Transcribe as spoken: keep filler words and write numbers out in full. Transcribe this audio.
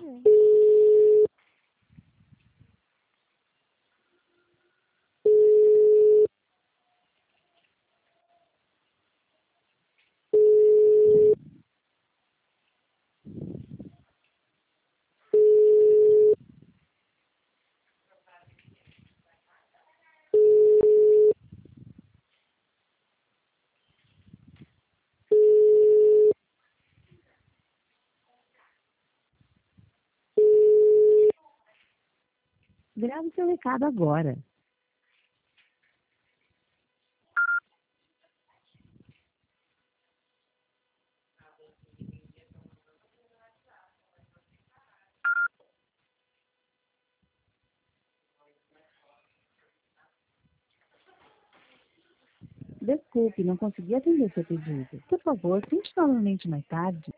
Grave seu recado agora. Desculpe, não consegui atender seu pedido. Por favor, tente novamente mais tarde.